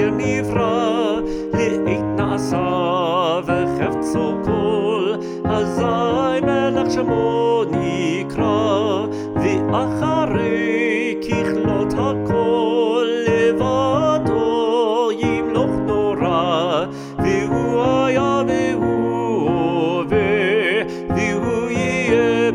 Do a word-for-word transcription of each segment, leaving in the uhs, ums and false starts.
נברא, לעת נעשה וחפצו כל, אזי מלך שמו נקרא, ואחרי ככלות הכל לבדו ימלוך נורא, והוא היה והוא הווה, והוא יהיה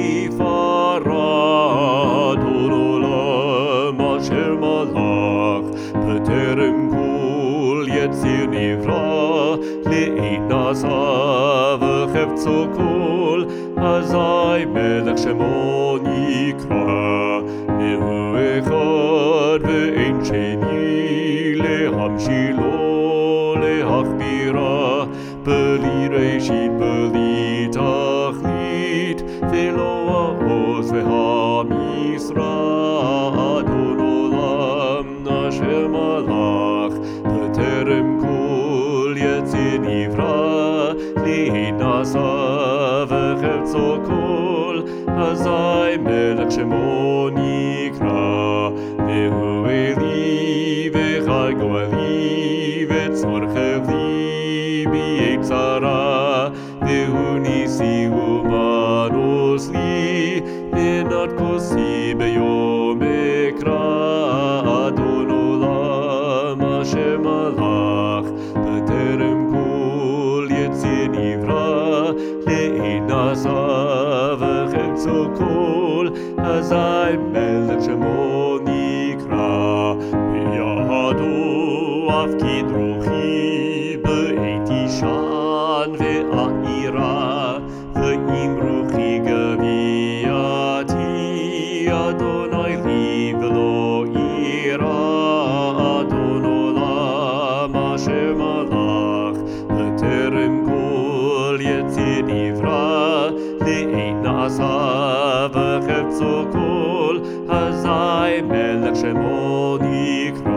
בתפארה, אדון עולם אשר מלך בטרם כל יציר נברא, לעת נעשה וחפצו כל, אזי מלך שמו נקרא, והוא אחד ואין שני, להמשילו להכבירה, בלי ראשית בלי תכלית, ולא העוז והמשרה, אדון עולם אשר מלך בטרם כל יציר נברא, לעת נעשה וחפצו כל, אזי מלך שמו נקרא, והוא אלי וחי גואלי וצורכב לי בעת צרה, והוא ניסי ומנוס לי ונת כוסי ביום אקרא, אדון עולם אשר מלך בטרם כל יציר נברא, לעת נעשה וחפצו כל, אזי מלך שמו נקרא, בידו אף כדרוכי בעת ישן ועירה, ואם רוחי גבייתי, אדוני לי ולא אירא, אדון עולם אשר מלך בטרם כל יציר נברא, לעת נעשה וחפצו כל, אזי מלך שמו נקרא.